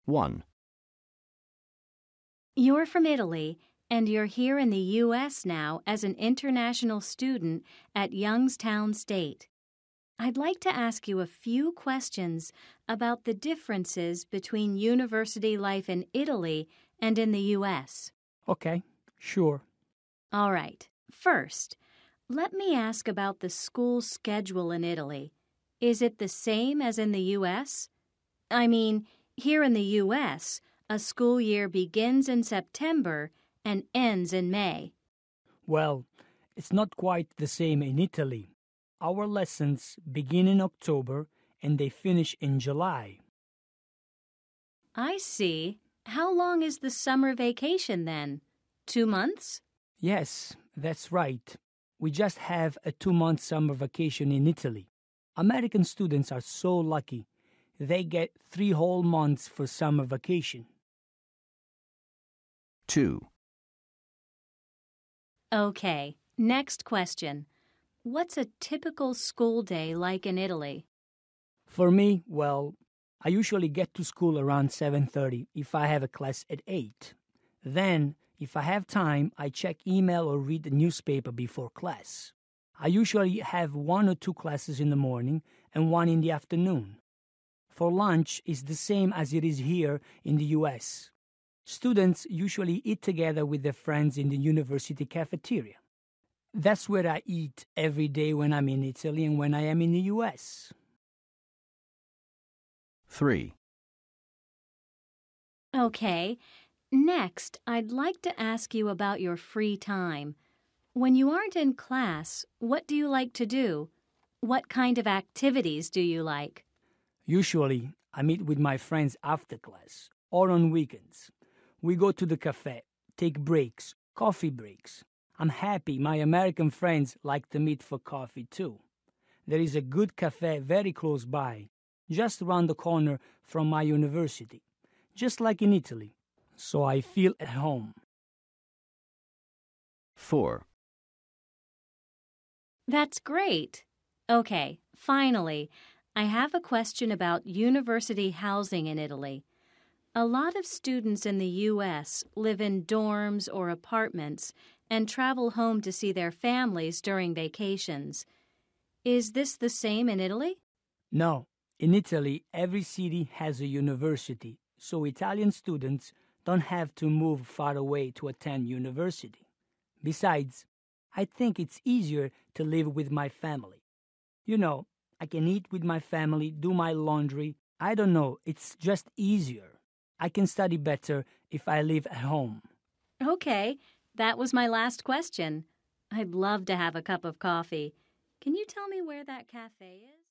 1, You're from Italy, and you're here in the U.S. now as an international student at Youngstown State. I'd like to ask you a few questions about the differences between university life in Italy and in the U.S. Okay, sure. All right. First, let me ask about the school schedule in Italy. Is it the same as in the U.S.? I mean, here in the U.S., a school year begins in September and ends in May. Well, it's not quite the same in Italy. Our lessons begin in October and they finish in July. I see. How long is the summer vacation then? 2 months? Yes, that's right. We just have a 2-month summer vacation in Italy. American students are so lucky. They get 3 whole months for summer vacation. 2, Okay, next question. What's a typical school day like in Italy? For me, well, I usually get to school around 7:30 if I have a class at 8. Then, if I have time, I check email or read the newspaper before class. I usually have 1 or 2 classes in the morning and 1 in the afternoon. For lunch is the same as it is here in the US. Students usually eat together with their friends in the university cafeteria. That's where I eat every day when I'm in Italy and when I am in the US. 3, Okay, next I'd like to ask you about your free time. When you aren't in class, what do you like to do? What kind of activities do you like? Usually, I meet with my friends after class or on weekends. We go to the cafe, take breaks, coffee breaks. I'm happy my American friends like to meet for coffee too. There is a good cafe very close by, just around the corner from my university, just like in Italy, so I feel at home. 4, That's great. Okay, finally, I have a question about university housing in Italy. A lot of students in the U.S. live in dorms or apartments and travel home to see their families during vacations. Is this the same in Italy? No, in Italy, every city has a university, so Italian students don't have to move far away to attend university. Besides, I think it's easier to live with my family. You know, I can eat with my family, do my laundry. I don't know, it's just easier. I can study better if I live at home. Okay, that was my last question. I'd love to have a cup of coffee. Can you tell me where that cafe is?